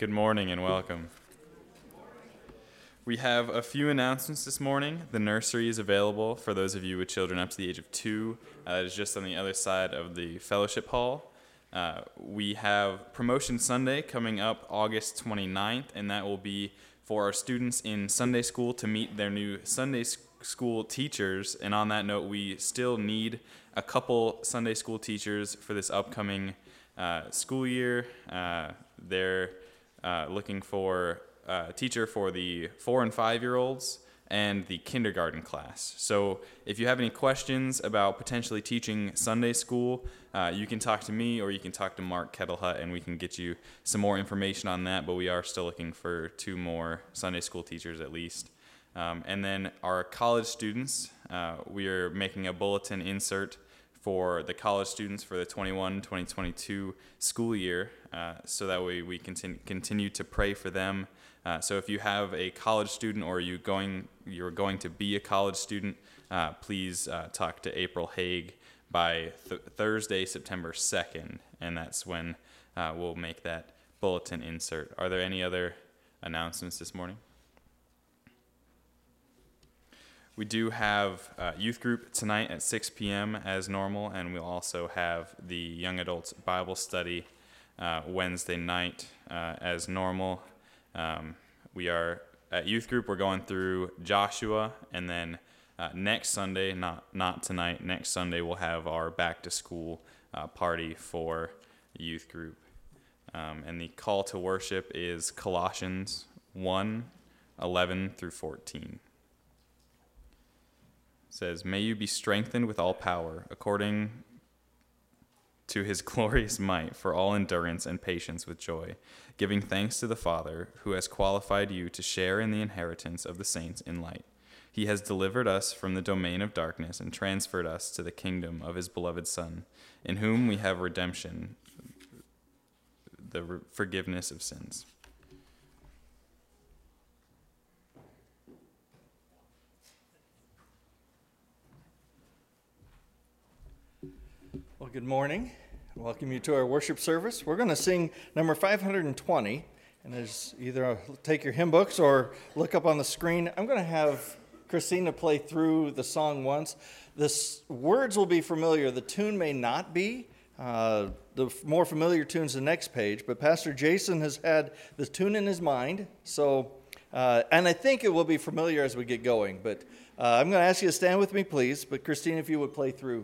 Good morning and welcome. We have a few announcements this morning. The nursery is available for those of you with children up to the age of 2. That is just on the other side of the fellowship hall. We have Promotion Sunday coming up August 29th, and that will be for our students in Sunday school to meet their new Sunday school teachers. And on that note, we still need a couple Sunday school teachers for this upcoming school year. They're looking for a teacher for the 4 and 5-year-olds and the kindergarten class. So if you have any questions about potentially teaching Sunday school, you can talk to me or you can talk to Mark Kettlehut and we can get you some more information on that, but we are still looking for 2 more Sunday school teachers at least. And then our college students, we are making a bulletin insert for the college students for the 21-2022 school year, so that way we continue to pray for them. So if you have a college student or you're going to be a college student, please talk to April Haig by Thursday, September 2nd, and that's when we'll make that bulletin insert. Are there any other announcements this morning? We do have youth group tonight at 6 p.m. as normal, and we'll also have the young adults Bible study Wednesday night as normal. We are at youth group. We're going through Joshua, and then next Sunday, not tonight, next Sunday we'll have our back to school party for youth group. And the call to worship is Colossians 1:11 through 14. It says, "May you be strengthened with all power, according to his glorious might, for all endurance and patience with joy, giving thanks to the Father, who has qualified you to share in the inheritance of the saints in light. He has delivered us from the domain of darkness and transferred us to the kingdom of his beloved Son, in whom we have redemption, the forgiveness of sins." Well, good morning. Welcome you to our worship service. We're going to sing number 520, and as either take your hymn books or look up on the screen. I'm going to have Christina play through the song once. The words will be familiar. The tune may not be. The more familiar tune's the next page, but Pastor Jason has had the tune in his mind, so and I think it will be familiar as we get going. But I'm going to ask you to stand with me, please. But Christina, if you would play through.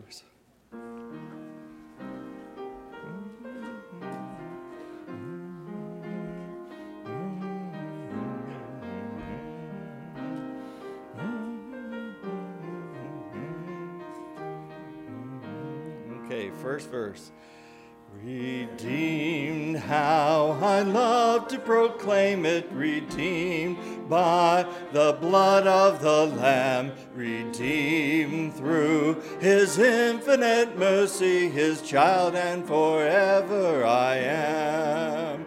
Okay, first verse. Redeemed, how I love to proclaim it, redeemed by the blood of the Lamb, redeemed through his infinite mercy, his child, and forever I am.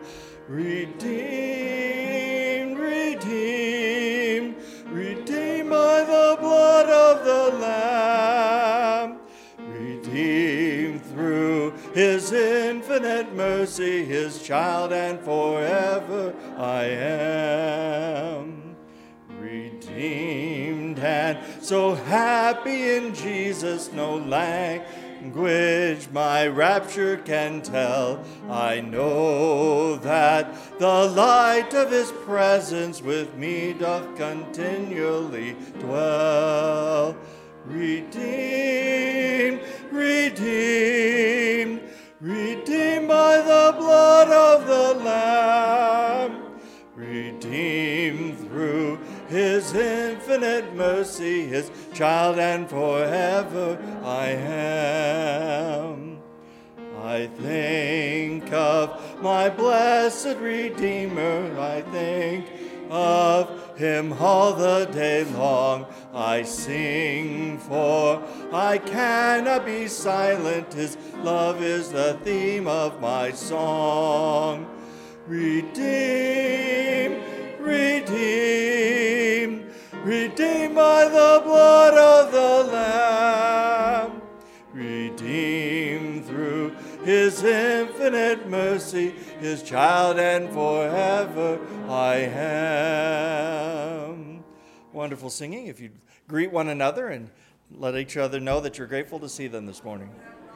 Redeemed, redeemed, redeemed by the blood of the Lamb, redeemed through his infinite mercy, his child, and forever I am. Redeemed and so happy in Jesus, no language my rapture can tell. I know that the light of his presence with me doth continually dwell. Redeemed, redeemed, redeemed by the blood of the Lamb, redeemed through his infinite mercy, his child, and forever I am. I think of my blessed Redeemer, I think of him all the day long. I sing, for I cannot be silent. His love is the theme of my song. Redeemed, redeemed, redeemed by the blood of the Lamb, redeemed through his infinite mercy, his child, and forever I am. Wonderful singing. If you greet one another and let each other know that you're grateful to see them this morning.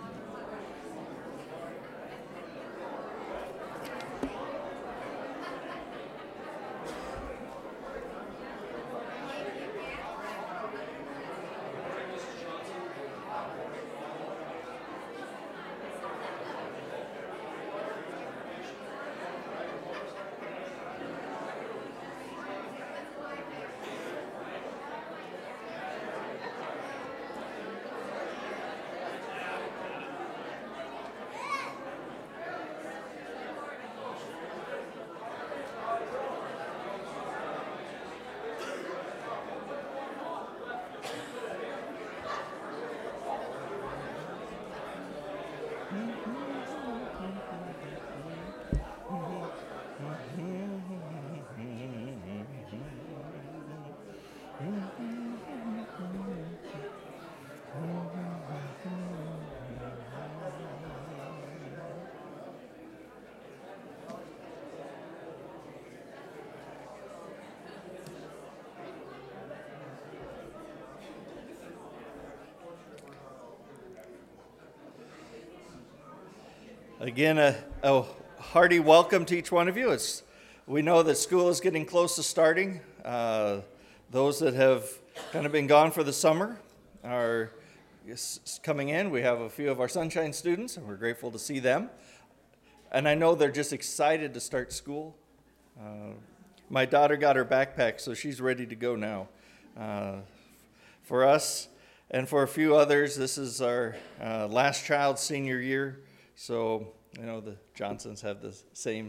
Again, a hearty welcome to each one of you. We know that school is getting close to starting. Those that have kind of been gone for the summer are coming in. We have a few of our Sunshine students, and we're grateful to see them. And I know they're just excited to start school. My daughter got her backpack, so she's ready to go now. For us and for a few others, this is our last child's senior year. So, the Johnsons have the same.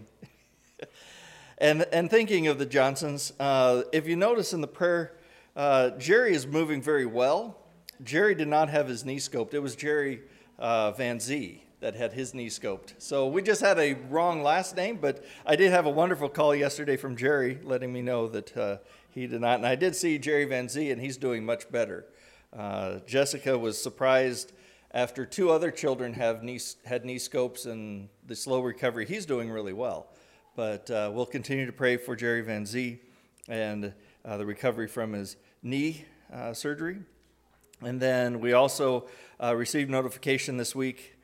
and thinking of the Johnsons, if you notice in the prayer, Jerry is moving very well. Jerry did not have his knee scoped. It was Jerry Van Zee that had his knee scoped. So we just had a wrong last name, but I did have a wonderful call yesterday from Jerry letting me know that he did not. And I did see Jerry Van Zee, and he's doing much better. Jessica was surprised after two other children had knee scopes and the slow recovery. He's doing really well. But we'll continue to pray for Jerry Van Zee and the recovery from his knee surgery. And then we also received notification this week.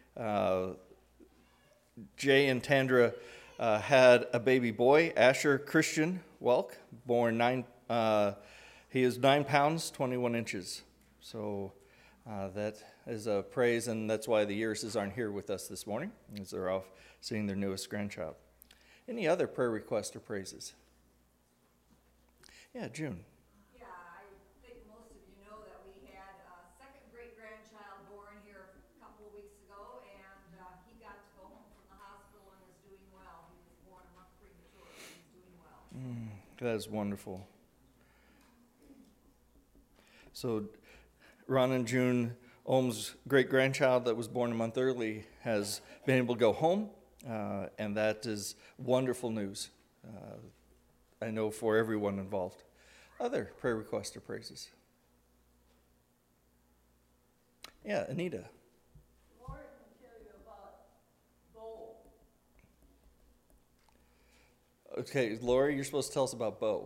Jay and Tandra had a baby boy, Asher Christian Welk, born he is 9 pounds, 21 inches. So that is a praise, and that's why the Yearses aren't here with us this morning, as they're off seeing their newest grandchild. Any other prayer requests or praises? Yeah, June. Yeah, I think most of you know that we had a second great-grandchild born here a couple of weeks ago, and he got to go home from the hospital and is doing well. He was born a month premature, and he's doing well. That is wonderful. So Ron and June Ohm's great-grandchild that was born a month early has been able to go home, and that is wonderful news, I know, for everyone involved. Other prayer requests or praises? Yeah, Anita. Lori can tell you about Bo. Okay, Lori, you're supposed to tell us about Bo.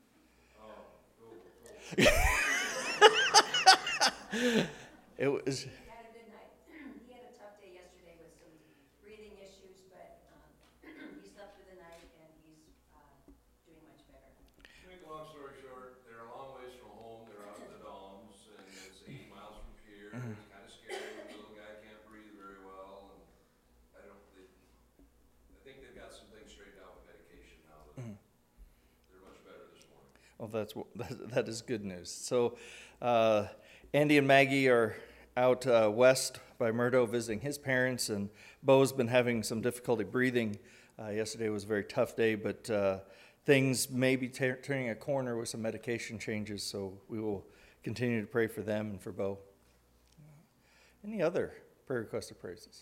It was. He had a good night. He had a tough day yesterday with some breathing issues, but he slept through the night and he's doing much better. Make a long story short, they're a long ways from home. They're out in the Doms, and it's 8 miles from here. It's kind of scary. The little guy can't breathe very well, and I think they've got some things straightened out with medication now. But they're much better this morning. Well, that is good news. So, Andy and Maggie are out west by Murdo visiting his parents, and Bo's been having some difficulty breathing. Yesterday was a very tough day, but things may be turning a corner with some medication changes, so we will continue to pray for them and for Bo. Any other prayer requests or praises?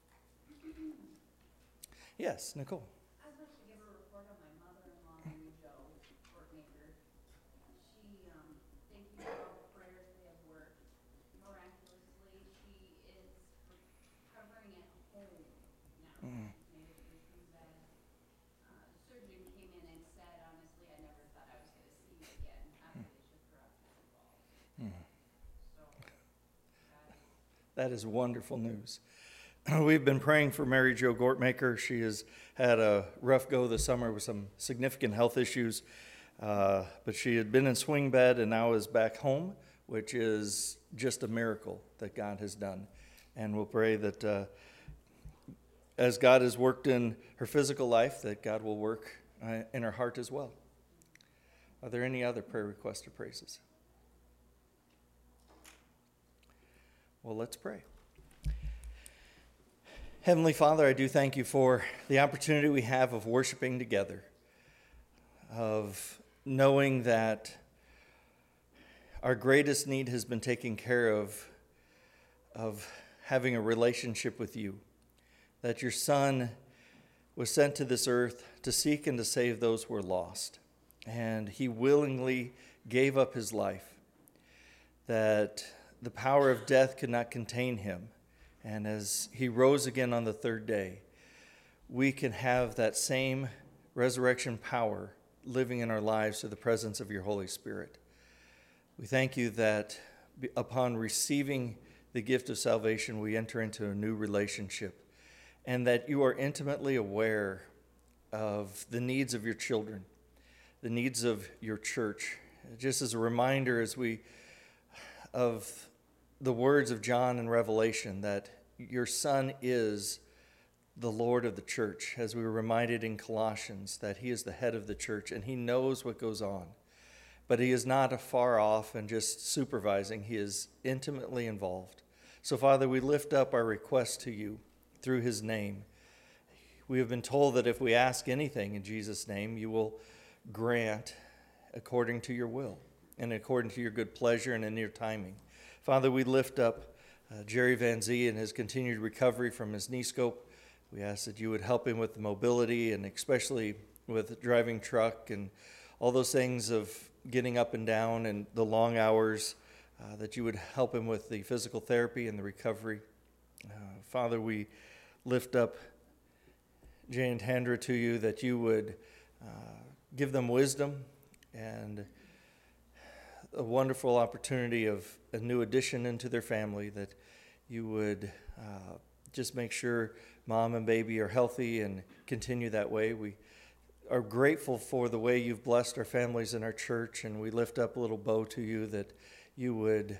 Yes, Nicole. I'd like to give a report on my mother-in-law, Mary Jo Workmaker. She, thank you for all the prayers that have worked. Miraculously, she is recovering at home now. Made it through some bad That is wonderful news. We've been praying for Mary Jo Gortmaker. She has had a rough go this summer with some significant health issues, but she had been in swing bed and now is back home, which is just a miracle that God has done. And we'll pray that as God has worked in her physical life, that God will work in her heart as well. Are there any other prayer requests or praises? Well, let's pray. Heavenly Father, I do thank you for the opportunity we have of worshiping together, of knowing that our greatest need has been taken care of having a relationship with you, that your Son was sent to this earth to seek and to save those who were lost, and he willingly gave up his life, that the power of death could not contain him. And as he rose again on the third day, we can have that same resurrection power living in our lives through the presence of your Holy Spirit. We thank you that upon receiving the gift of salvation, we enter into a new relationship, and that you are intimately aware of the needs of your children, the needs of your church. Just as a reminder, of the words of John in Revelation, that your Son is the Lord of the church, as we were reminded in Colossians, that he is the head of the church and he knows what goes on. But he is not afar off and just supervising. He is intimately involved. So, Father, we lift up our request to you through his name. We have been told that if we ask anything in Jesus' name, you will grant according to your will and according to your good pleasure and in your timing. Father, we lift up Jerry Van Zee and his continued recovery from his knee scope. We ask that you would help him with the mobility and especially with driving truck and all those things of getting up and down and the long hours, that you would help him with the physical therapy and the recovery. Father, we lift up Jay and Tandra to you, that you would give them wisdom and a wonderful opportunity of a new addition into their family, that you would just make sure mom and baby are healthy and continue that way. We are grateful for the way you've blessed our families in our church, and we lift up little Bo to you, that you would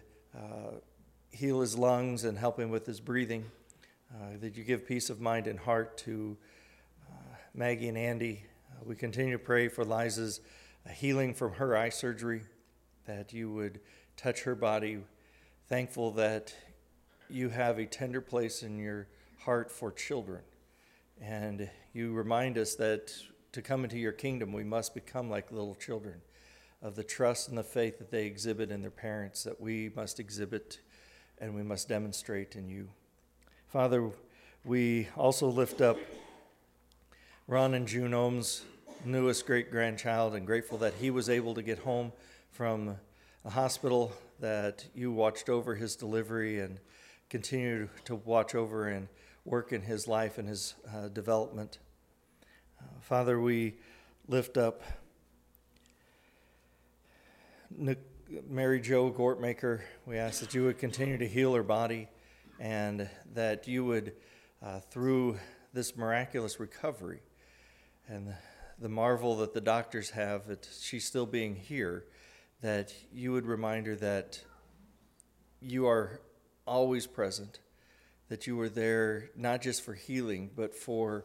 heal his lungs and help him with his breathing, that you give peace of mind and heart to Maggie and Andy. We continue to pray for Liza's healing from her eye surgery, that you would touch her body. Thankful that you have a tender place in your heart for children. And you remind us that to come into your kingdom, we must become like little children, of the trust and the faith that they exhibit in their parents, that we must exhibit and we must demonstrate in you. Father, we also lift up Ron and June Ohm's newest great-grandchild, and grateful that he was able to get home from a hospital, that you watched over his delivery and continue to watch over and work in his life and his development. Father, we lift up Mary Jo Gortmaker. We ask that you would continue to heal her body, and that you would, through this miraculous recovery and the marvel that the doctors have that she's still being here, that you would remind her that you are always present, that you are there not just for healing, but for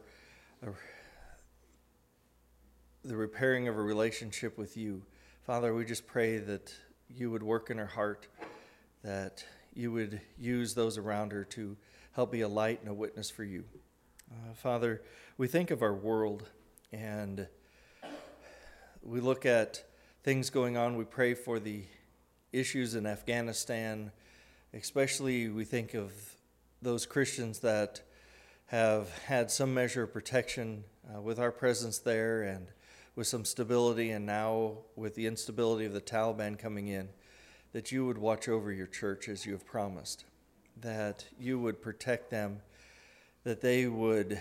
the repairing of a relationship with you. Father, we just pray that you would work in her heart, that you would use those around her to help be a light and a witness for you. Father, we think of our world, and we look at things going on. We pray for the issues in Afghanistan. Especially, we think of those Christians that have had some measure of protection with our presence there and with some stability, and now with the instability of the Taliban coming in, that you would watch over your church as you have promised, that you would protect them, that they would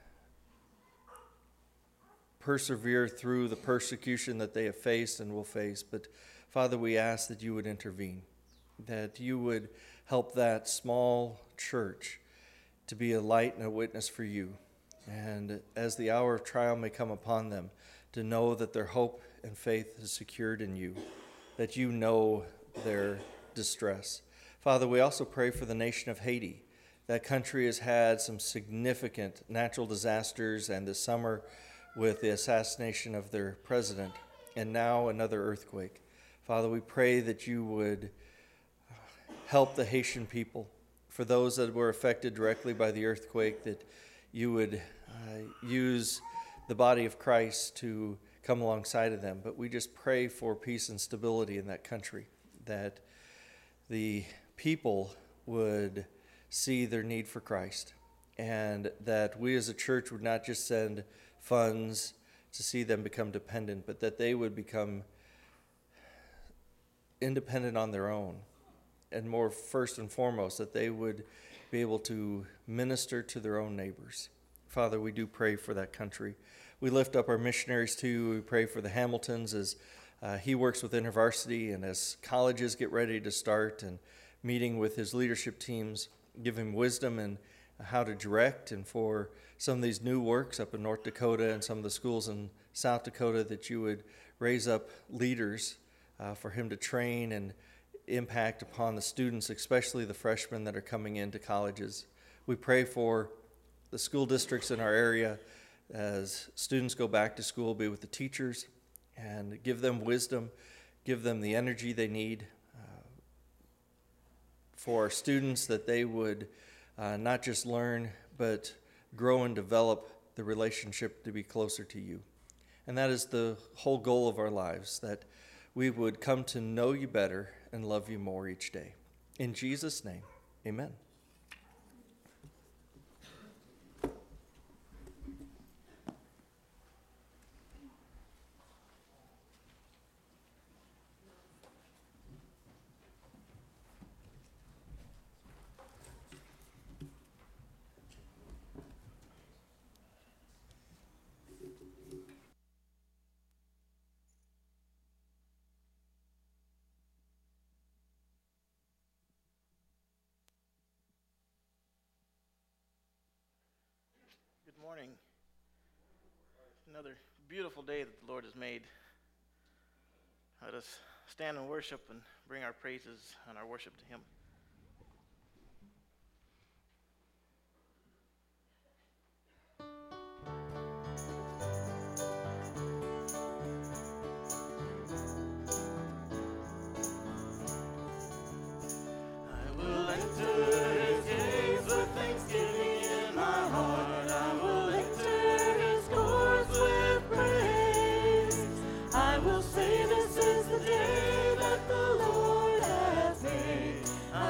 persevere through the persecution that they have faced and will face. But Father, we ask that you would intervene, that you would help that small church to be a light and a witness for you. And as the hour of trial may come upon them, to know that their hope and faith is secured in you, that you know their distress. Father, we also pray for the nation of Haiti. That country has had some significant natural disasters, and this summer with the assassination of their president, and now another earthquake. Father, we pray that you would help the Haitian people. For those that were affected directly by the earthquake, that you would use the body of Christ to come alongside of them. But we just pray for peace and stability in that country, that the people would see their need for Christ, and that we as a church would not just send funds to see them become dependent, but that they would become independent on their own, and more first and foremost, that they would be able to minister to their own neighbors. Father, we do pray for that country. We lift up our missionaries to you. We pray for the Hamiltons as he works with InterVarsity, and as colleges get ready to start, and meeting with his leadership teams, give him wisdom and how to direct, and for some of these new works up in North Dakota and some of the schools in South Dakota, that you would raise up leaders for him to train and impact upon the students, especially the freshmen that are coming into colleges. We pray for the school districts in our area as students go back to school, be with the teachers and give them wisdom, give them the energy they need for our students, that they would not just learn, but grow and develop the relationship to be closer to you. And that is the whole goal of our lives, that we would come to know you better and love you more each day. In Jesus' name, amen. Good morning. Another beautiful day that the Lord has made. Let us stand and worship and bring our praises and our worship to Him. I will enter His gates with thanksgiving in my heart. I will enter His courts with praise. I will say, this is the day that the Lord has made.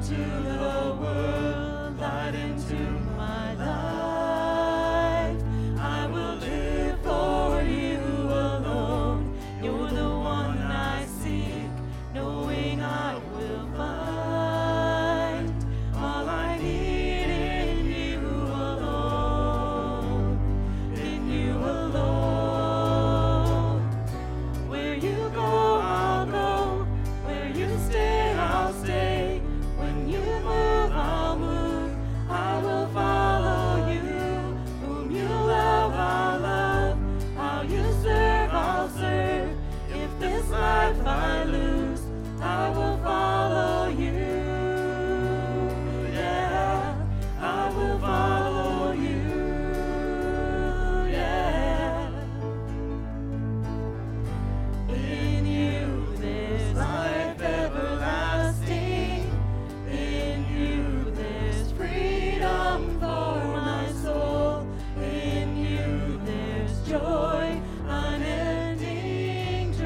into the world, light into my life. I will live for you alone. You're the one I seek, knowing I will find all I need in you alone, in you alone. Where you go, I'll go. Where you stay, I'll stay. When you move, I'll move. I will follow you. Whom you love, I'll love. How you serve, I'll serve. If this life I lose, I will follow you. Yeah, I will follow you. Yeah. In you there's life everlasting. In you there's freedom for my soul. In you there's joy, unending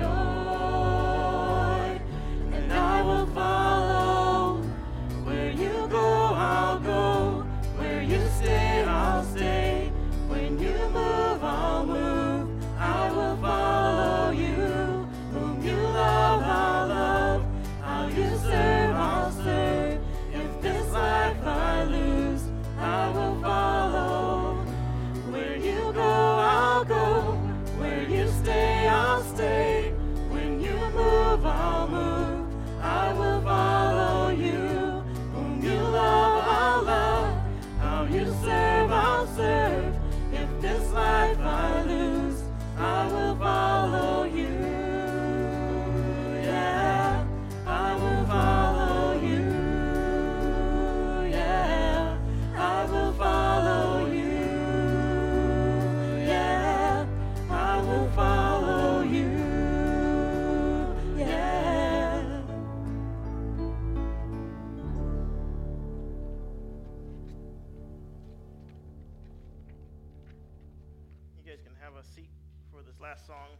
joy. And I will follow. Where you go, I'll go. Where you stay, I'll stay. When you move, I'll move. I will follow you. Whom you love, I'll love. How you serve, I'll serve. If this life I lose, I will follow. Where you go, I'll go. Where you stay, I'll stay. When you move, I'll move. I will follow you. Whom you love, I'll love. How you serve, I'll serve. If this life I lose, I will follow you. Yeah, I will follow you. Yeah, I will follow you. Yeah, I will follow you. Yeah. You guys can have a seat for this last song.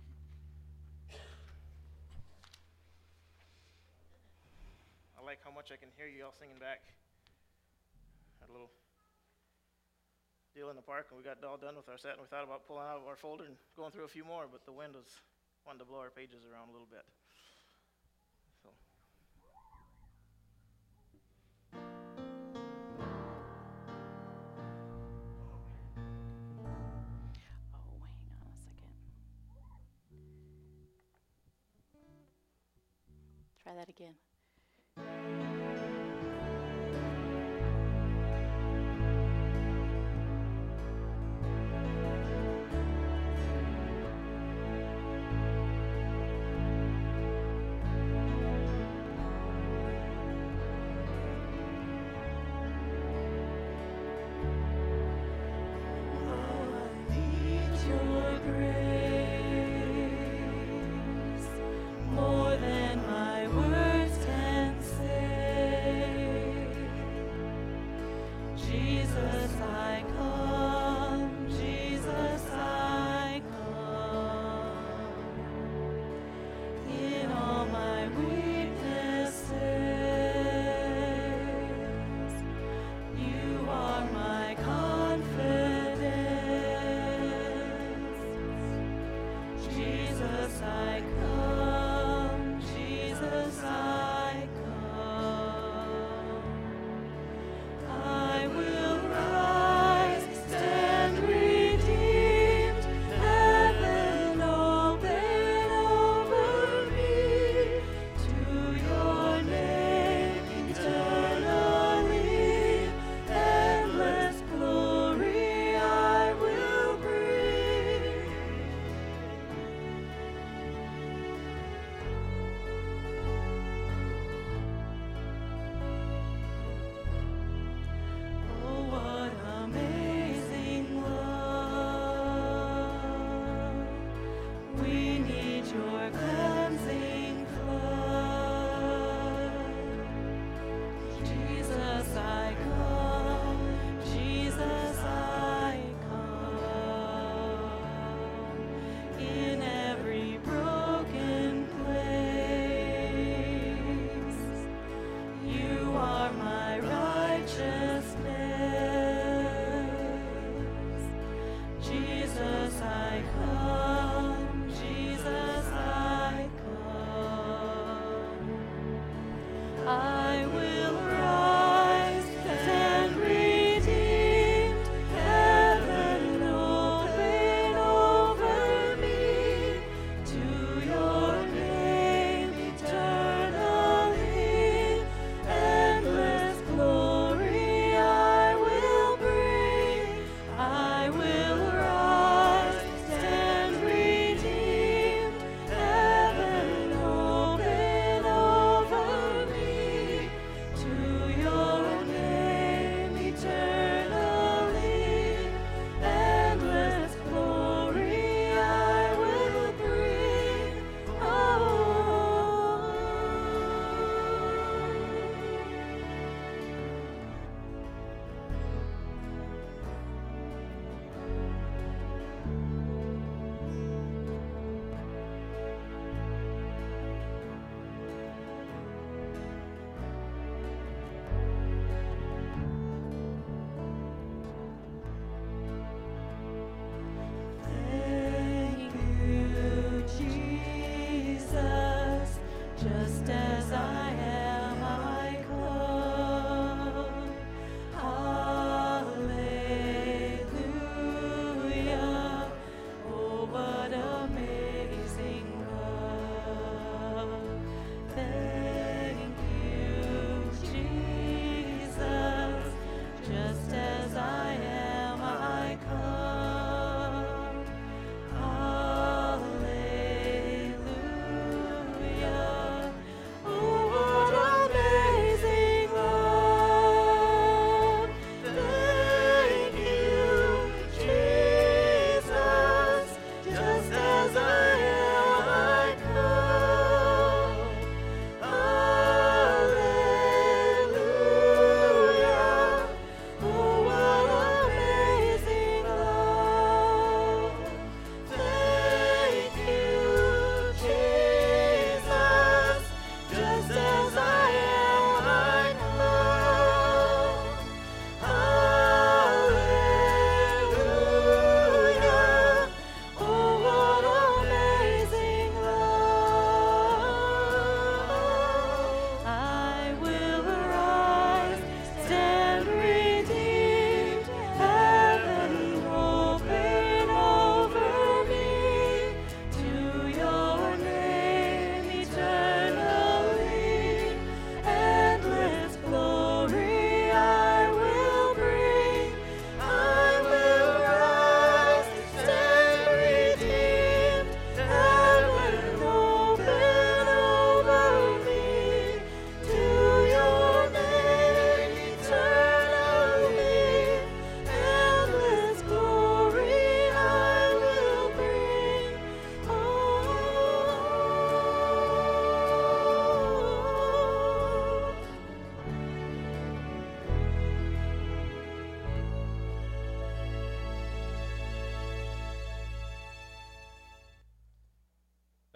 I like how much I can hear you all singing back. Had a little deal in the park, and we got all done with our set, and we thought about pulling out our folder and going through a few more, but the wind was wanting to blow our pages around a little bit. So. Oh, hang on a second. Try that again. Need your grace more than my words can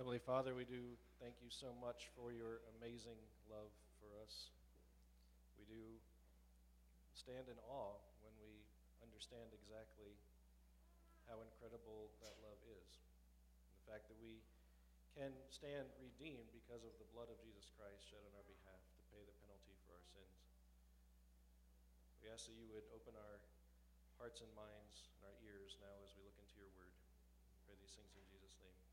Heavenly Father, we do thank you so much for your amazing love for us. We do stand in awe when we understand exactly how incredible that love is. The fact that we can stand redeemed because of the blood of Jesus Christ shed on our behalf to pay the penalty for our sins. We ask that you would open our hearts and minds and our ears now as we look into your word. We pray these things in Jesus' name.